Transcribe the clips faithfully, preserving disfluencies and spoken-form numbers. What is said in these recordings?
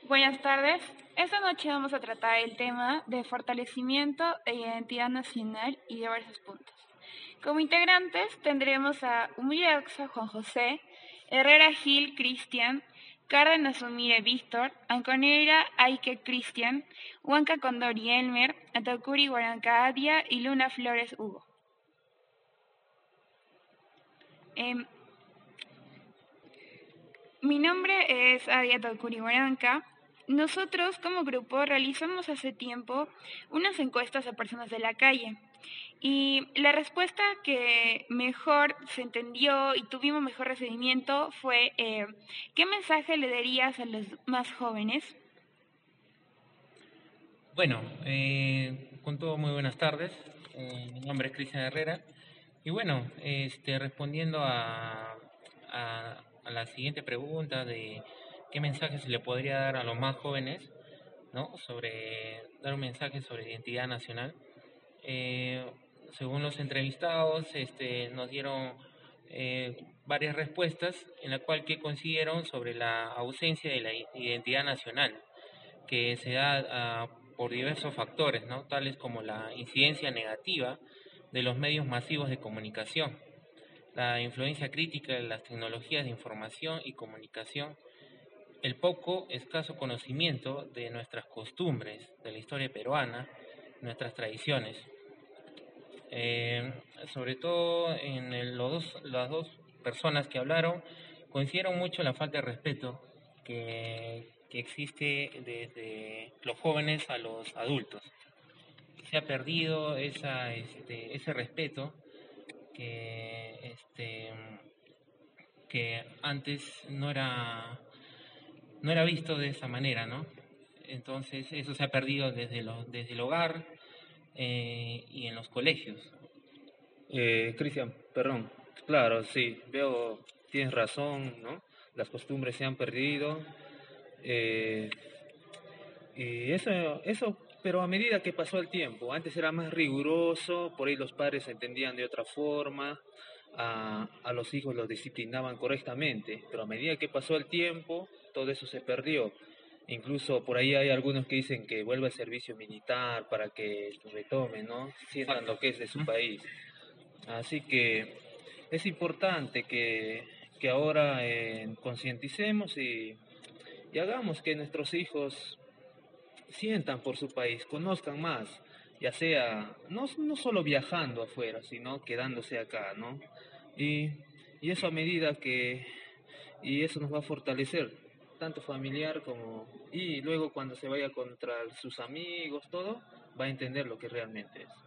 Buenas tardes. Esta noche vamos a tratar el tema de fortalecimiento de identidad nacional y diversos puntos. Como integrantes tendremos a Humillaxa Juan José, Herrera Gil Cristian, Cárdenas Umire Víctor, Anconeira Aike Cristian, Huanca Condori Elmer, Atacuri Guaranca Adia y Luna Flores Hugo. Eh, mi nombre es Adia Atacuri Guaranca. Nosotros como grupo realizamos hace tiempo unas encuestas a personas de la calle y la respuesta que mejor se entendió y tuvimos mejor recibimiento fue eh, ¿qué mensaje le darías a los más jóvenes? Bueno, eh, con todo muy buenas tardes. Eh, mi nombre es Cristian Herrera y bueno, este, respondiendo a, a, a la siguiente pregunta de qué mensaje se le podría dar a los más jóvenes, ¿no? Sobre dar un mensaje sobre identidad nacional. Eh, Según los entrevistados, este, nos dieron eh, varias respuestas en la cual que consiguieron sobre la ausencia de la identidad nacional que se da uh, por diversos factores, ¿no? Tales como la incidencia negativa de los medios masivos de comunicación, la influencia crítica de las tecnologías de información y comunicación, el poco escaso conocimiento de nuestras costumbres, de la historia peruana, nuestras tradiciones. Eh, sobre todo en el, los dos, las dos personas que hablaron coincidieron mucho en la falta de respeto que, que existe desde los jóvenes a los adultos. Se ha perdido esa, este, ese respeto que, este, que antes no era, no era visto de esa manera, ¿no? Entonces eso se ha perdido desde, lo, desde el hogar eh, y en los colegios. Eh, Cristian, perdón, claro, sí, veo, tienes razón, ¿no? Las costumbres se han perdido, eh, y eso, eso, pero a medida que pasó el tiempo, antes era más riguroso, por ahí los padres se entendían de otra forma, a, a los hijos los disciplinaban correctamente, pero a medida que pasó el tiempo, todo eso se perdió. Incluso por ahí hay algunos que dicen que vuelva al servicio militar para que retomen, ¿no? Sientan lo que es de su país. Así que es importante que, que ahora eh, concienticemos y, y hagamos que nuestros hijos sientan por su país, conozcan más, ya sea no, no solo viajando afuera, sino quedándose acá, ¿no? Y, y eso a medida que, y eso nos va a fortalecer, tanto familiar como, y luego cuando se vaya contra sus amigos, todo, va a entender lo que realmente es.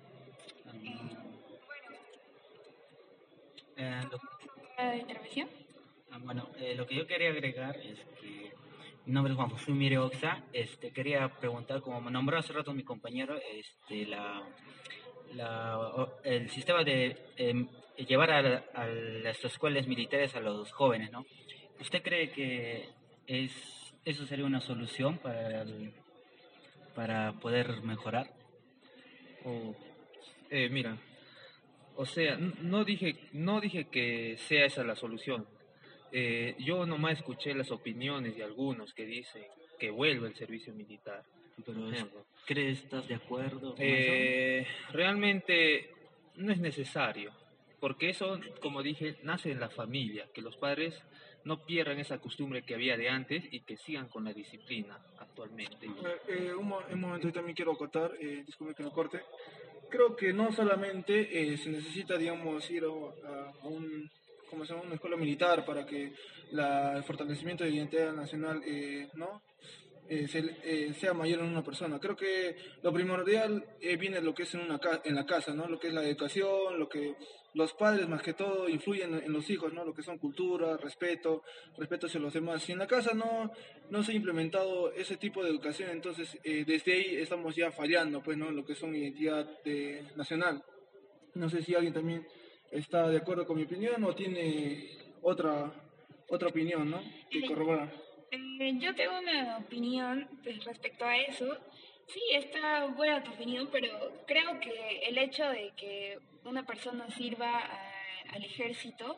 Eh, lo, ¿La intervención? ah, bueno, eh, lo que yo quería agregar es que mi nombre es Juan José Mire Oxa. Este, quería preguntar, como me nombró hace rato mi compañero, este, la, la, o- el sistema de em, llevar a, la- a las escuelas militares a los jóvenes, ¿no? ¿Usted cree que es, eso sería una solución para, el- para poder mejorar? O, eh, mira, o sea, n- no dije, no dije que sea esa la solución. Eh, yo nomás escuché las opiniones de algunos que dicen que vuelva el servicio militar, por Pero es- ejemplo. ¿crees, estás de acuerdo con eso? Eh, realmente no es necesario, porque eso, como dije, nace en la familia, que los padres no pierdan esa costumbre que había de antes y que sigan con la disciplina actualmente. Eh, eh, un, mo- un momento, yo también quiero acotar, eh, disculpe que lo corte. Creo que no solamente eh, se necesita, digamos, ir a, a un, como se llama, una escuela militar para que la, el fortalecimiento de identidad nacional, eh, ¿no? eh, se- eh, sea mayor en una persona. Creo que lo primordial eh, viene lo que es en, una ca- en la casa, ¿no? Lo que es la educación, lo que los padres más que todo influyen en, en los hijos, ¿no? Lo que son cultura, respeto, respeto hacia los demás. Si en la casa no, no se ha implementado ese tipo de educación, entonces eh, desde ahí estamos ya fallando, pues, ¿no? Lo que son identidad de- nacional. No sé si alguien también está de acuerdo con mi opinión o tiene otra, otra opinión, ¿no? Que Eh, corrobora. eh, yo tengo una opinión pues, respecto a eso. Sí, está buena tu opinión, pero creo que el hecho de que una persona sirva a- al ejército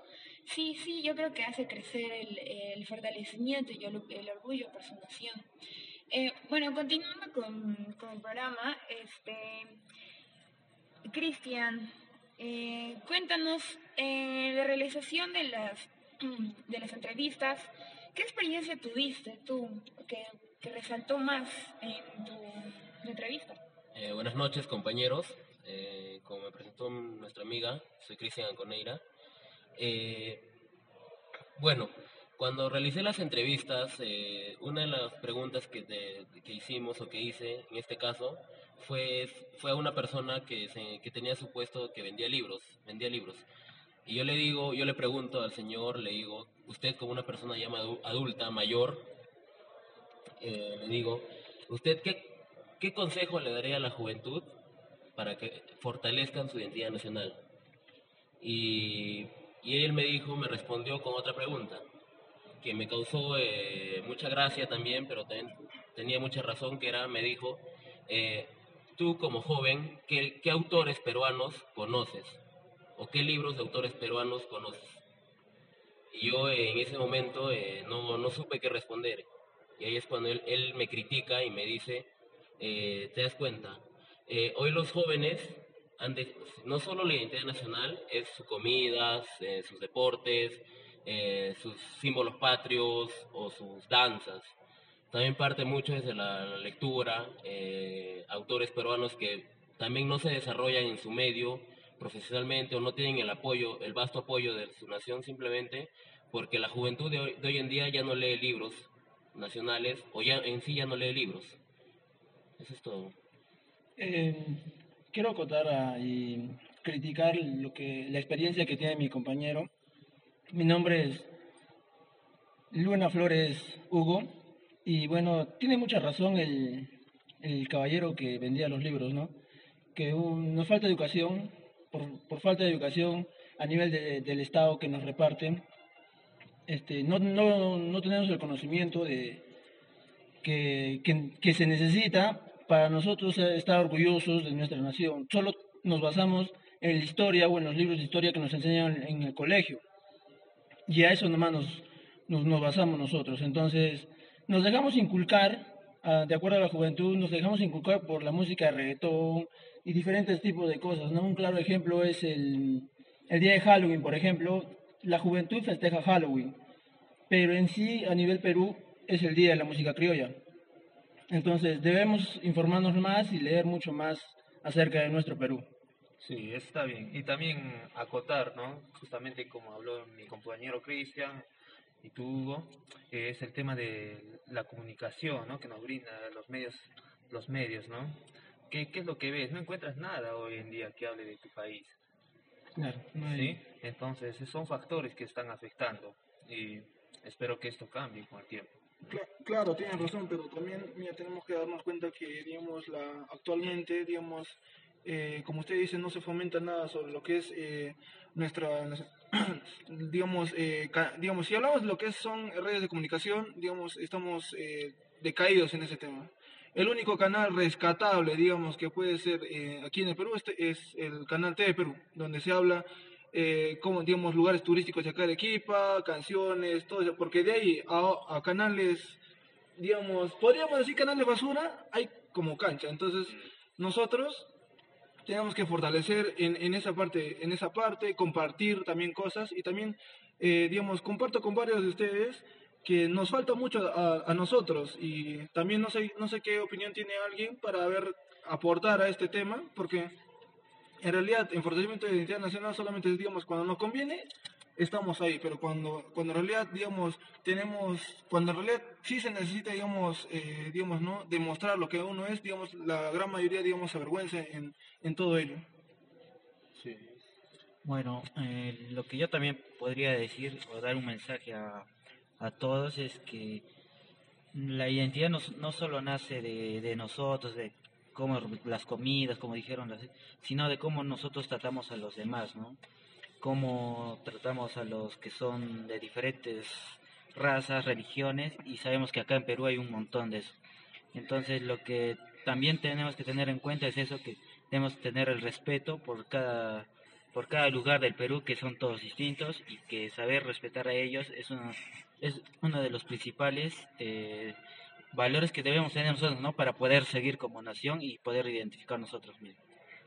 Sí, sí, yo creo que hace crecer el, el fortalecimiento y el, el orgullo por su nación. Eh, bueno, continuando con, con el programa, este, Cristian, eh, cuéntanos eh, la realización de las, de las entrevistas. ¿Qué experiencia tuviste tú que, que resaltó más en tu, tu entrevista? Eh, buenas noches, compañeros. Eh, como me presentó nuestra amiga, soy Cristian Anconeira. Eh, bueno, cuando realicé las entrevistas, eh, una de las preguntas que, te- que hicimos o que hice en este caso fue, fue a una persona que, se- que tenía su puesto que vendía libros, vendía libros. Y yo le digo, yo le pregunto al señor, le digo, usted como una persona ya madu- adulta, mayor, eh, le digo, ¿usted qué, qué consejo le daría a la juventud para que fortalezcan su identidad nacional? Y, y él me dijo, me respondió con otra pregunta, que me causó eh, mucha gracia también, pero también tenía mucha razón, que era, me dijo, eh, tú como joven, ¿qué, qué autores peruanos conoces? ¿O qué libros de autores peruanos conoces? Y yo eh, en ese momento eh, no, no supe qué responder. Y ahí es cuando él, él me critica y me dice, eh, ¿te das cuenta? Eh, hoy los jóvenes, han de- no solo la identidad nacional, es su comida, eh, sus deportes, eh, sus símbolos patrios o sus danzas. También parte mucho desde la, la lectura, eh, autores peruanos que también no se desarrollan en su medio profesionalmente o no tienen el apoyo, el vasto apoyo de su nación simplemente porque la juventud de hoy, de hoy en día ya no lee libros nacionales o ya en sí ya no lee libros. Eso es todo. Eh, Quiero acotar a- y criticar lo que, la experiencia que tiene mi compañero. Mi nombre es Luna Flores Hugo y bueno, tiene mucha razón el, el caballero que vendía los libros, ¿no? Que un- nos falta educación, por, por falta de educación a nivel de- del Estado que nos reparten, este, no, no, no tenemos el conocimiento de, que, que, que se necesita para nosotros estar orgullosos de nuestra nación. Solo nos basamos en la historia o en los libros de historia que nos enseñan en el colegio. Y a eso nomás nos, nos, nos basamos nosotros. Entonces, nos dejamos inculcar, ah, de acuerdo a la juventud, nos dejamos inculcar por la música de reggaetón y diferentes tipos de cosas, ¿no? Un claro ejemplo es el, el día de Halloween, por ejemplo. La juventud festeja Halloween, pero en sí, a nivel Perú, es el día de la música criolla. Entonces, debemos informarnos más y leer mucho más acerca de nuestro Perú. Sí, está bien. Y también acotar, ¿no? Justamente como habló mi compañero Cristian y tú, Hugo, eh, es el tema de la comunicación, ¿no? Que nos brinda los medios, los medios, ¿no? ¿Qué, qué es lo que ves? No encuentras nada hoy en día que hable de tu país, Claro, no hay- ¿sí? Entonces, son factores que están afectando y espero que esto cambie con el tiempo. Cla- Claro, tienen razón, pero también mira, tenemos que darnos cuenta que, digamos, la, actualmente, digamos, eh, como usted dice, no se fomenta nada sobre lo que es eh, nuestra, nuestra- digamos, eh, ca- digamos, si hablamos de lo que son redes de comunicación, digamos, estamos eh, decaídos en ese tema. El único canal rescatable, digamos, que puede ser eh, aquí en el Perú este es el canal T V Perú, donde se habla eh, como, digamos, lugares turísticos de acá de Arequipa, canciones, todo eso, porque de ahí a, a canales, digamos, podríamos decir canales basura, hay como cancha. Entonces, nosotros tenemos que fortalecer en, en esa parte, en esa parte, compartir también cosas y también, eh, digamos, comparto con varios de ustedes que nos falta mucho a, a nosotros y también no sé, no sé qué opinión tiene alguien para ver, aportar a este tema, porque en realidad, en fortalecimiento de identidad nacional solamente, digamos, cuando nos conviene, estamos ahí, pero cuando, cuando en realidad, digamos, tenemos, cuando en realidad sí se necesita, digamos, eh, digamos, ¿no? Demostrar lo que uno es, digamos, la gran mayoría, digamos, se avergüenza en, en todo ello. Sí. Bueno, eh, lo que yo también podría decir o dar un mensaje a, a todos es que la identidad no, no solo nace de, de nosotros, de cómo las comidas, como dijeron, las- sino de cómo nosotros tratamos a los demás, ¿no? Cómo tratamos a los que son de diferentes razas, religiones, y sabemos que acá en Perú hay un montón de eso. Entonces, lo que también tenemos que tener en cuenta es eso, que debemos tener el respeto por cada por cada lugar del Perú, que son todos distintos, y que saber respetar a ellos es uno, es uno de los principales eh, valores que debemos tener nosotros, ¿no? Para poder seguir como nación y poder identificar nosotros mismos.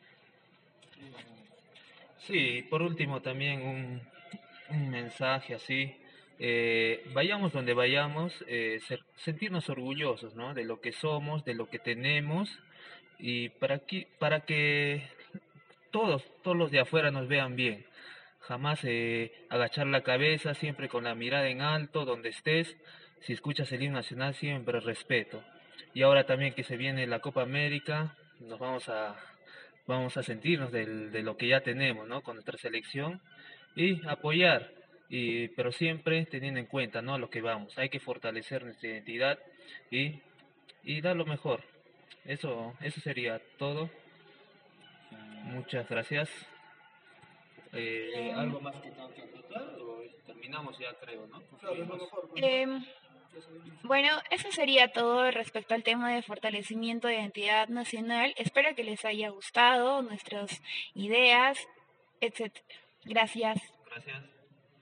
Sí, por último también un, un mensaje así. Eh, vayamos donde vayamos, eh, ser- sentirnos orgullosos, ¿no? De lo que somos, de lo que tenemos, y para que, para que todos, todos los de afuera nos vean bien. Jamás eh, agachar la cabeza, siempre con la mirada en alto, donde estés. Si escuchas el himno nacional, siempre respeto. Y ahora también que se viene la Copa América, nos vamos a, vamos a sentirnos del- de lo que ya tenemos, ¿no? Con nuestra selección y apoyar, y, pero siempre teniendo en cuenta, ¿no? Lo que vamos. Hay que fortalecer nuestra identidad y, y dar lo mejor. Eso, eso sería todo. Muchas gracias. Eh, Em, ¿algo más que tengo que acotar o terminamos ya, creo, ¿no? Claro, es lo Concluimos. mejor, pues, ¿no? em, bueno, eso sería todo respecto al tema de fortalecimiento de identidad nacional. Espero que les haya gustado nuestras ideas, etcétera. Gracias. Gracias.